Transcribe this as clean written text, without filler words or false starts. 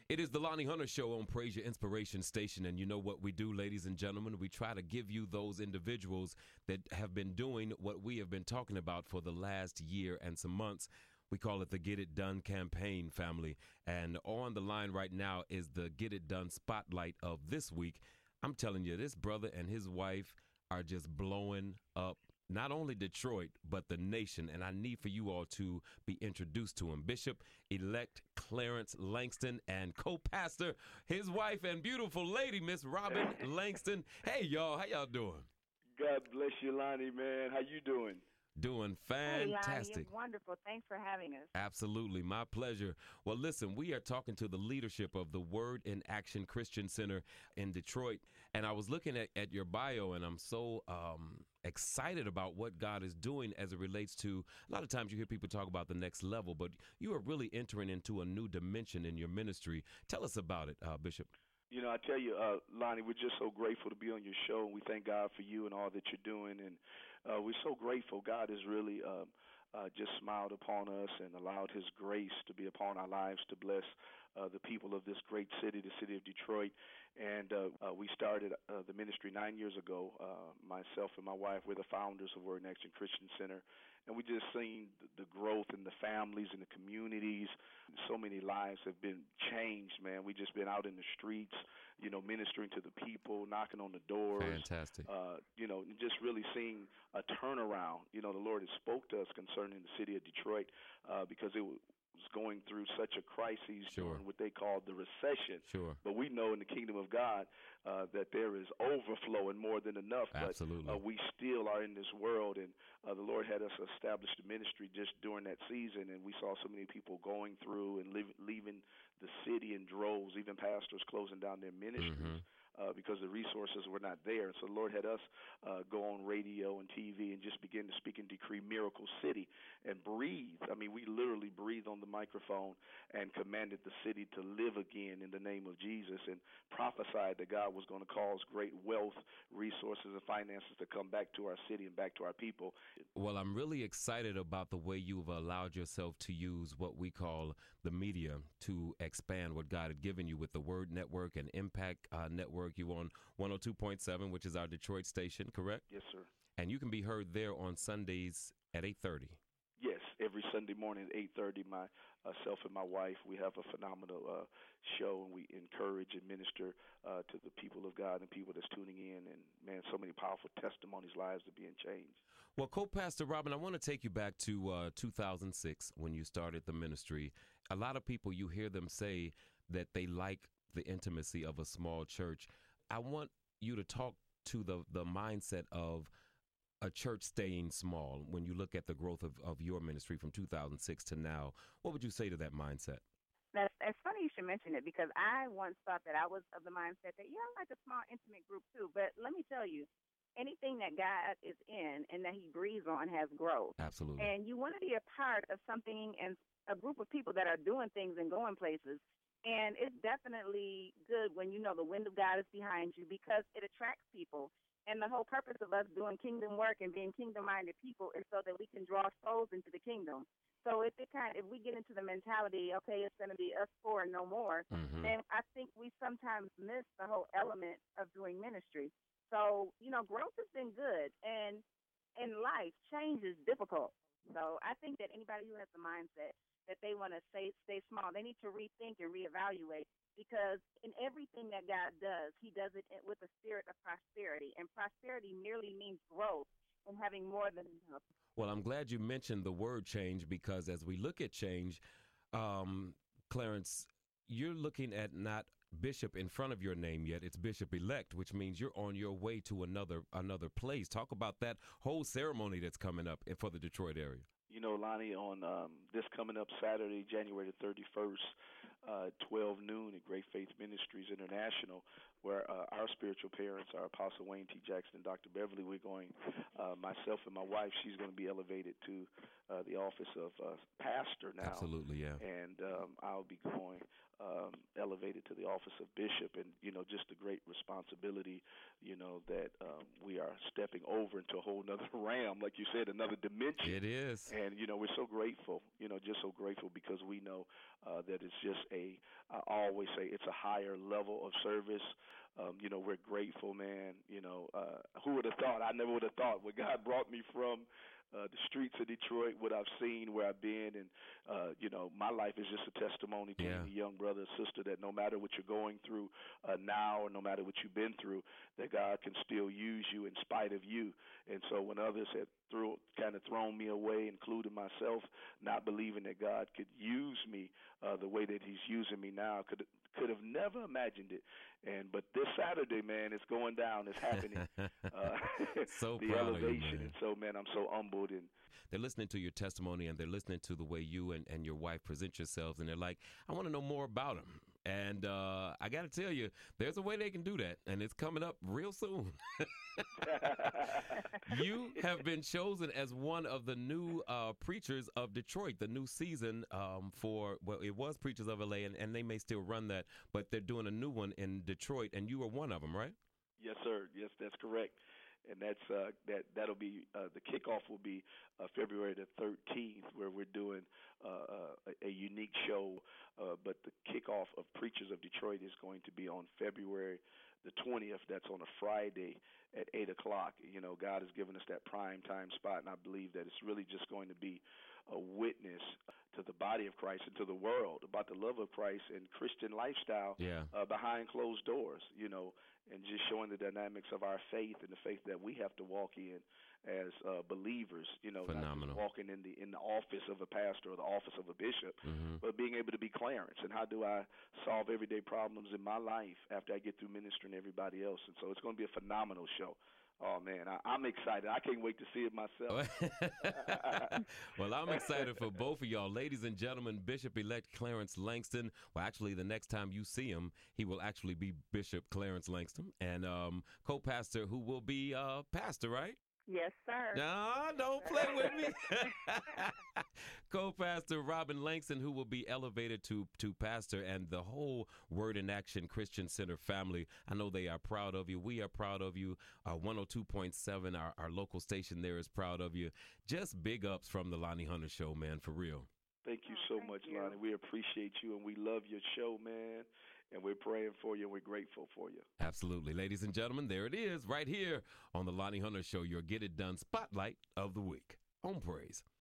It is the Lonnie Hunter Show on Praise Your Inspiration Station. And you know what we do, ladies and gentlemen? We try to give you those individuals that have been doing what we have been talking about for the last year and some months. We call it the Get It Done campaign, family. And on the line right now is the Get It Done spotlight of this week. I'm telling you, this brother and his wife are just blowing up not only Detroit, but the nation. And I need for you all to be introduced to him. Bishop-elect Clarence Langston and co-pastor, his wife and beautiful lady, Miss Robin Langston. Hey, y'all. How y'all doing? God bless you, Lonnie, man. How you doing? Doing Hey, Lonnie, fantastic. it's wonderful. Thanks for having us. Absolutely. My pleasure. Well, listen, we are talking to the leadership of the Word in Action Christian Center in Detroit. And I was looking at your bio, and I'm so excited about what God is doing as it relates to, a lot of times you hear people talk about the next level, but you are really entering into a new dimension in your ministry. Tell us about it, Bishop. You know, I tell you, Lonnie, we're just so grateful to be on your show, and we thank God for you and all that you're doing. And we're so grateful. God has really just smiled upon us and allowed his grace to be upon our lives to bless the people of this great city, the city of Detroit. And we started the ministry 9 years ago. Myself and my wife, we're the founders of Word in Action Christian Center. And we just seen the growth in the families and the communities. So many lives have been changed, man. We just been out in the streets, you know, ministering to the people, knocking on the doors. Fantastic. You know, and just really seeing a turnaround. You know, the Lord has spoke to us concerning the city of Detroit because it was going through such a crisis during what they called the recession. Sure. But we know in the kingdom of God that there is overflow and more than enough. Absolutely. But we still are in this world, and the Lord had us establish the ministry just during that season, and we saw so many people going through and leaving the city in droves, even pastors closing down their ministries. Because the resources were not there. So the Lord had us go on radio and TV and just begin to speak and decree Miracle City and breathe. I mean, we literally breathed on the microphone and commanded the city to live again in the name of Jesus and prophesied that God was going to cause great wealth, resources, and finances to come back to our city and back to our people. Well, I'm really excited about the way you've allowed yourself to use what we call the media to expand what God had given you with the Word Network and Impact Network. You on 102.7, which is our Detroit station, correct? Yes, sir. And you can be heard there on Sundays at 8:30. Yes, every Sunday morning at 8:30, myself and my wife, we have a phenomenal show, and we encourage and minister to the people of God and people that's tuning in. And, man, so many powerful testimonies, lives are being changed. Well, Co-Pastor Robin, I want to take you back to 2006 when you started the ministry. A lot of people, you hear them say that they like the intimacy of a small church. I want you to talk to the mindset of a church staying small when you look at the growth of your ministry from 2006 to now. What would you say to that mindset? It's funny you should mention it because I once thought that I was of the mindset that, yeah, I like a small, intimate group too. But let me tell you, anything that God is in and that he breathes on has growth. Absolutely. And you want to be a part of something and a group of people that are doing things and going places. And it's definitely good when you know the wind of God is behind you because it attracts people. And the whole purpose of us doing kingdom work and being kingdom-minded people is so that we can draw souls into the kingdom. So if we get into the mentality, okay, it's going to be us four and no more, then I think we sometimes miss the whole element of doing ministry. So, you know, growth has been good. And in life, change is difficult. So I think that anybody who has the mindset that they want to stay small, they need to rethink and reevaluate because in everything that God does, he does it with a spirit of prosperity. And prosperity merely means growth and having more than enough. Well, I'm glad you mentioned the word change because as we look at change, Clarence, you're looking at not Bishop in front of your name yet. It's Bishop-elect, which means you're on your way to another place. Talk about that whole ceremony that's coming up for the Detroit area. You know, Lonnie, on this coming up Saturday, January the 31st, 12 noon at Great Faith Ministries International, where our spiritual parents are Apostle Wayne T. Jackson and Dr. Beverly. We're going, myself and my wife, she's going to be elevated to the office of pastor now. Absolutely, yeah. And I'll be going elevated to the office of bishop, and, you know, just a great responsibility, you know, that we are stepping over into a whole nother realm, like you said, another dimension. It is. And, you know, we're so grateful, you know, just so grateful because we know that it's just I always say it's a higher level of service. We're grateful, man. Who would have thought? I never would have thought where God brought me from, the streets of Detroit, what I've seen, where I've been, and my life is just a testimony to any young brother or sister that no matter what you're going through now, or no matter what you've been through, that God can still use you in spite of you. And so when others had kind of thrown me away, including myself, not believing that God could use me the way that He's using me now, could have never imagined it. But this Saturday, man, it's going down. It's happening. So the proud elevation. of you, man. And so, man, I'm so humbled. And they're listening to your testimony, and they're listening to the way you and your wife present yourselves, and they're like, I want to know more about him. And I got to tell you, there's a way they can do that, and it's coming up real soon. You have been chosen as one of the new preachers of Detroit, the new season it was Preachers of LA, and they may still run that, but they're doing a new one in Detroit, and you are one of them, right? Yes, sir. Yes, that's correct. And that's that'll be the kickoff will be February the 13th, where we're doing a unique show. But the kickoff of Preachers of Detroit is going to be on February the 20th. That's on a Friday at 8 o'clock. God has given us that prime time spot, and I believe that it's really just going to be a witness to the body of Christ and to the world about the love of Christ and Christian lifestyle behind closed doors, and just showing the dynamics of our faith and the faith that we have to walk in as believers, Phenomenal. not just walking in the office of a pastor or the office of a bishop, but being able to be Clarence. And how do I solve everyday problems in my life after I get through ministering to everybody else? And so it's going to be a phenomenal show. Oh, man, I'm excited. I can't wait to see it myself. Well, I'm excited for both of y'all. Ladies and gentlemen, Bishop-elect Clarence Langston. Well, actually, the next time you see him, he will actually be Bishop Clarence Langston. And co-pastor who will be pastor, right? Yes, sir. No, don't play with me. Co-pastor Robin Langston, who will be elevated to pastor, and the whole Word in Action Christian Center family. I know they are proud of you. We are proud of you. 102.7, our local station there, is proud of you. Just big ups from the Lonnie Hunter Show, man, for real. Thank you so much, Lonnie. We appreciate you, and we love your show, man. And we're praying for you, and we're grateful for you. Absolutely. Ladies and gentlemen, there it is right here on the Lonnie Hunter Show, your Get It Done Spotlight of the Week on Praise.